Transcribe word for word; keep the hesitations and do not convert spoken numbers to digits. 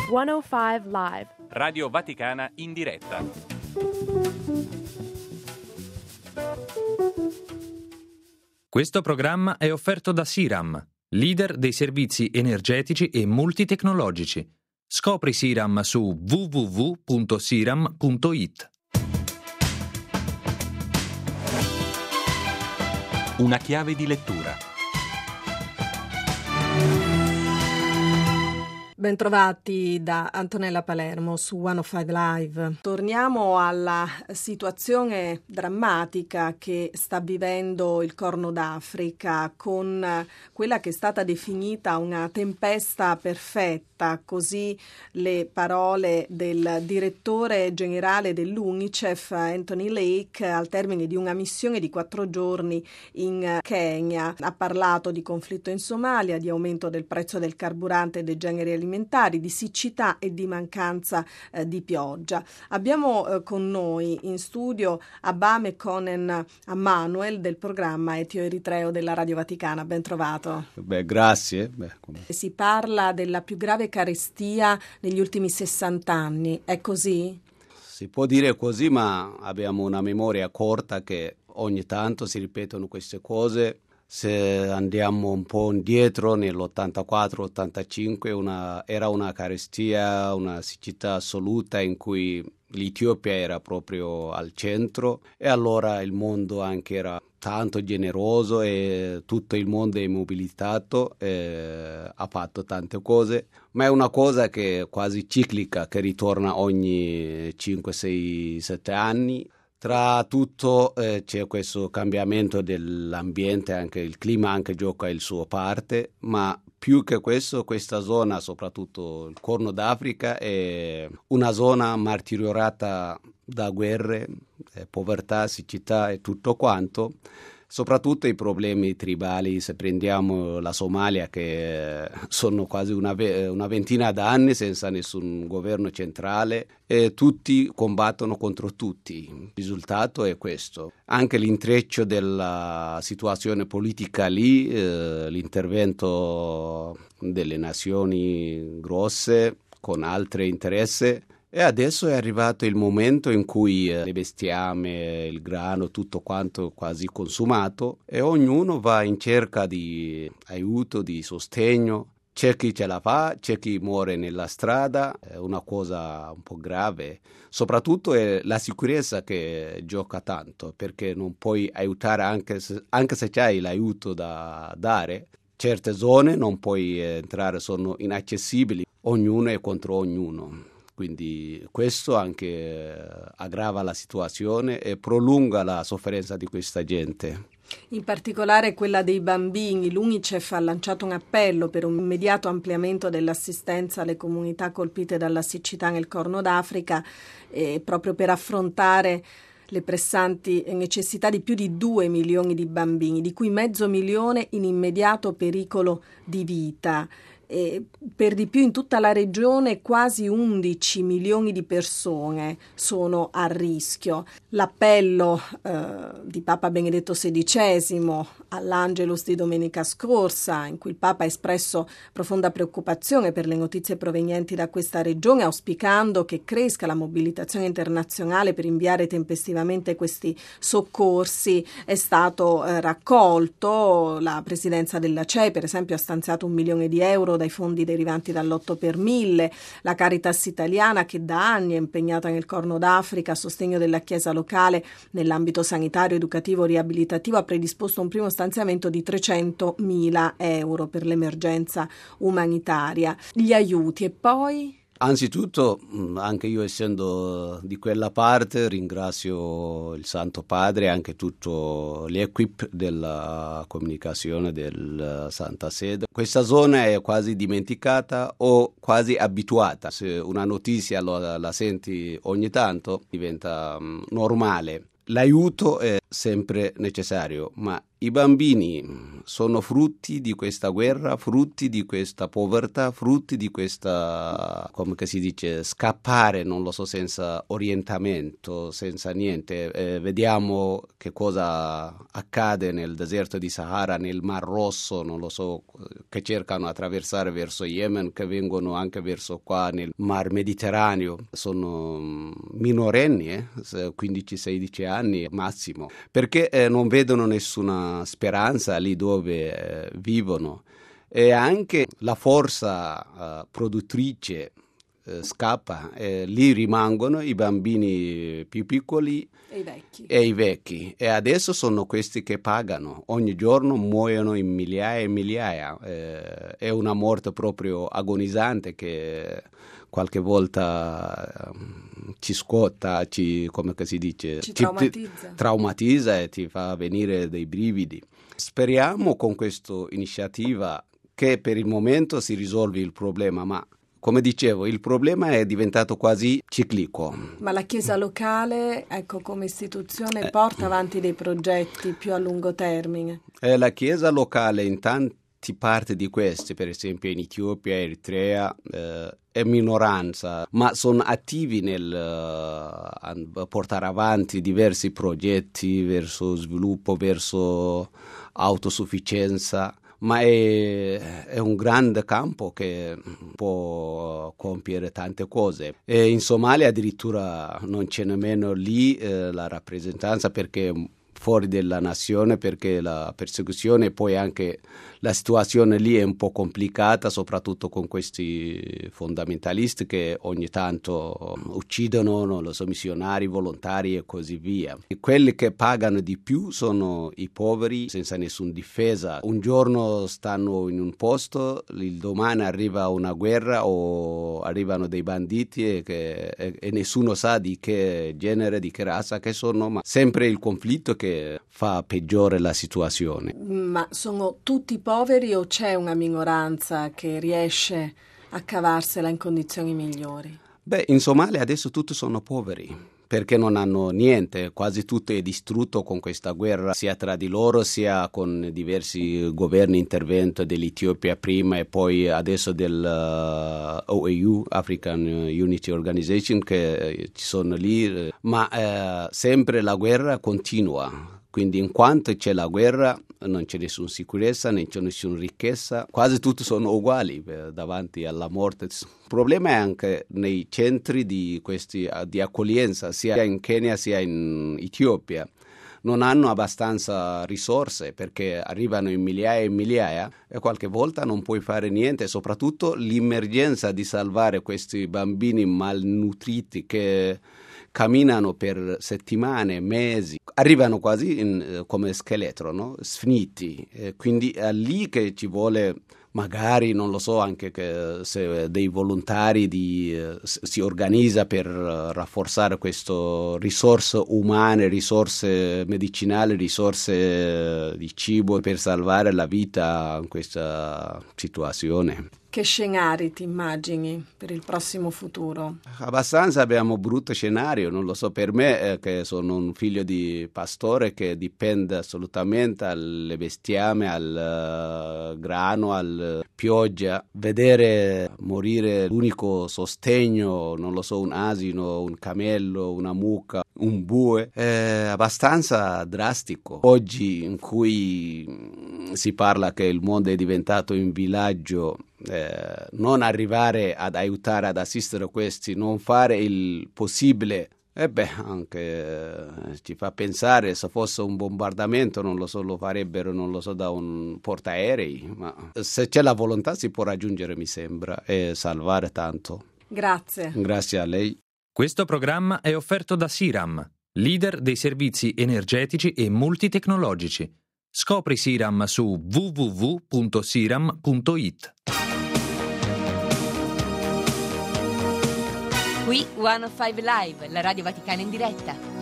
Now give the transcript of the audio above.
centocinque Live. Radio Vaticana in diretta. Questo programma è offerto da Siram, leader dei servizi energetici e multitecnologici. Scopri Siram su w w w punto siram punto i t. Una chiave di lettura. Bentrovati da Antonella Palermo su centocinque Live. Torniamo alla situazione drammatica che sta vivendo il Corno d'Africa con quella che è stata definita una tempesta perfetta, così le parole del direttore generale dell'UNICEF, Anthony Lake, al termine di una missione di quattro giorni in Kenya. Ha parlato di conflitto in Somalia, di aumento del prezzo del carburante e dei generi alimentari, di siccità e di mancanza eh, di pioggia. Abbiamo eh, con noi in studio Abame Conen Manuel del programma Etio-Eritreo della Radio Vaticana. Ben trovato. Beh, grazie. Beh, come... Si parla della più grave carestia negli ultimi sessanta anni, è così? Si può dire così, ma abbiamo una memoria corta che ogni tanto si ripetono queste cose. Se andiamo un po' indietro, nell'ottantaquattro ottantacinque una, era una carestia, una siccità assoluta in cui l'Etiopia era proprio al centro e allora il mondo anche era tanto generoso e tutto il mondo è mobilitato, e ha fatto tante cose, ma è una cosa che è quasi ciclica, che ritorna ogni cinque sei sette anni. Tra tutto eh, c'è questo cambiamento dell'ambiente, anche il clima anche gioca il suo parte, ma più che questo questa zona, soprattutto il Corno d'Africa, è una zona martiriata da guerre, eh, povertà, siccità e tutto quanto. Soprattutto i problemi tribali, se prendiamo la Somalia, che sono quasi una, ve- una ventina d'anni senza nessun governo centrale e tutti combattono contro tutti. Il risultato è questo. Anche l'intreccio della situazione politica lì, eh, l'intervento delle nazioni grosse con altri interessi. E adesso è arrivato il momento in cui le bestiame, il grano, tutto quanto è quasi consumato e ognuno va in cerca di aiuto, di sostegno. C'è chi ce la fa, c'è chi muore nella strada, è una cosa un po' grave. Soprattutto è la sicurezza che gioca tanto, perché non puoi aiutare anche se, anche se c'hai l'aiuto da dare. Certe zone non puoi entrare, sono inaccessibili, ognuno è contro ognuno. Quindi questo anche aggrava la situazione e prolunga la sofferenza di questa gente. In particolare quella dei bambini. L'UNICEF ha lanciato un appello per un immediato ampliamento dell'assistenza alle comunità colpite dalla siccità nel Corno d'Africa, eh, proprio per affrontare le pressanti necessità di più di due milioni di bambini, di cui mezzo milione in immediato pericolo di vita. E per di più in tutta la regione quasi undici milioni di persone sono a rischio. L'appello eh, di Papa Benedetto sedicesimo all'Angelus di domenica scorsa, in cui il Papa ha espresso profonda preoccupazione per le notizie provenienti da questa regione, auspicando che cresca la mobilitazione internazionale per inviare tempestivamente questi soccorsi, è stato eh, raccolto. La presidenza della C E I, per esempio, ha stanziato un milione di euro dai fondi derivanti dall'otto per mille, la Caritas italiana, che da anni è impegnata nel Corno d'Africa a sostegno della Chiesa locale nell'ambito sanitario, educativo, riabilitativo, ha predisposto un primo stanziamento di trecentomila euro per l'emergenza umanitaria. Gli aiuti e poi... Anzitutto, anche io essendo di quella parte, ringrazio il Santo Padre e anche tutto l'equipe della comunicazione del Santa Sede. Questa zona è quasi dimenticata o quasi abituata. Se una notizia la, la senti ogni tanto, diventa um, normale. L'aiuto è sempre necessario, ma i bambini sono frutti di questa guerra, frutti di questa povertà, frutti di questa, come si dice, scappare, non lo so, senza orientamento, senza niente. Eh, vediamo che cosa accade nel deserto di Sahara, nel Mar Rosso, non lo so, che cercano di attraversare verso Yemen, che vengono anche verso qua nel Mar Mediterraneo. Sono minorenni, eh? quindici sedici anni massimo, perché eh, non vedono nessuna speranza lì dove eh, vivono, e anche la forza eh, produttrice eh, scappa, e lì rimangono i bambini più piccoli e i vecchi. e i vecchi, e adesso sono questi che pagano, ogni giorno muoiono in migliaia e migliaia, eh, è una morte proprio agonizzante che qualche volta um, ci scotta, ci, come si dice, ci ci, traumatizza. Ti, traumatizza e ti fa venire dei brividi. Speriamo con questa iniziativa che per il momento si risolvi il problema, ma come dicevo, il problema è diventato quasi ciclico. Ma la Chiesa locale, ecco, come istituzione, porta avanti dei progetti più a lungo termine? Eh, la Chiesa locale in tanti parti di questi, per esempio in Etiopia, Eritrea, eh, è minoranza, ma sono attivi nel uh, portare avanti diversi progetti verso sviluppo, verso autosufficienza, ma è, è un grande campo che può compiere tante cose. E in Somalia addirittura non c'è nemmeno lì eh, la rappresentanza, perché fuori della nazione, perché la persecuzione e poi anche la situazione lì è un po' complicata, soprattutto con questi fondamentalisti che ogni tanto uccidono, non lo so, missionari, volontari e così via. E quelli che pagano di più sono i poveri senza nessuna difesa. Un giorno stanno in un posto, il domani arriva una guerra o arrivano dei banditi e, che, e, e nessuno sa di che genere, di che razza che sono, ma sempre il conflitto che fa peggiore la situazione. Ma sono tutti poveri o c'è una minoranza che riesce a cavarsela in condizioni migliori? Beh, in Somalia adesso tutti sono poveri, perché non hanno niente, quasi tutto è distrutto con questa guerra, sia tra di loro sia con diversi governi intervento dell'Etiopia prima e poi adesso del uh, O A U, African Unity Organization, che ci sono lì, ma eh, sempre la guerra continua. Quindi in quanto c'è la guerra non c'è nessuna sicurezza, non c'è nessuna ricchezza, quasi tutti sono uguali eh, davanti alla morte. Il problema è anche nei centri di, questi, di accoglienza, sia in Kenya sia in Etiopia. Non hanno abbastanza risorse perché arrivano in migliaia e migliaia e qualche volta non puoi fare niente, soprattutto l'emergenza di salvare questi bambini malnutriti che camminano per settimane, mesi, arrivano quasi in, come scheletro, no? Sfiniti, eh, quindi è lì che ci vuole magari, non lo so, anche che se dei volontari di, eh, si organizza per uh, rafforzare queste risorse umane, risorse medicinali, risorse uh, di cibo per salvare la vita in questa situazione. Che scenari ti immagini per il prossimo futuro? Abbastanza abbiamo un brutto scenario, non lo so, per me eh, che sono un figlio di pastore che dipende assolutamente alle bestiame, al uh, grano, al pioggia, vedere morire l'unico sostegno, non lo so, un asino, un camello, una mucca, un bue, è abbastanza drastico. Oggi in cui si parla che il mondo è diventato un villaggio, Eh, non arrivare ad aiutare, ad assistere questi, non fare il possibile, e beh, anche eh, ci fa pensare se fosse un bombardamento, non lo so, lo farebbero, non lo so, da un portaerei, ma se c'è la volontà si può raggiungere, mi sembra, e salvare tanto. Grazie. Grazie a lei. Questo programma è offerto da Siram, leader dei servizi energetici e multitecnologici. Scopri Siram su w w w punto siram punto i t. Qui centocinque Live, la Radio Vaticana in diretta.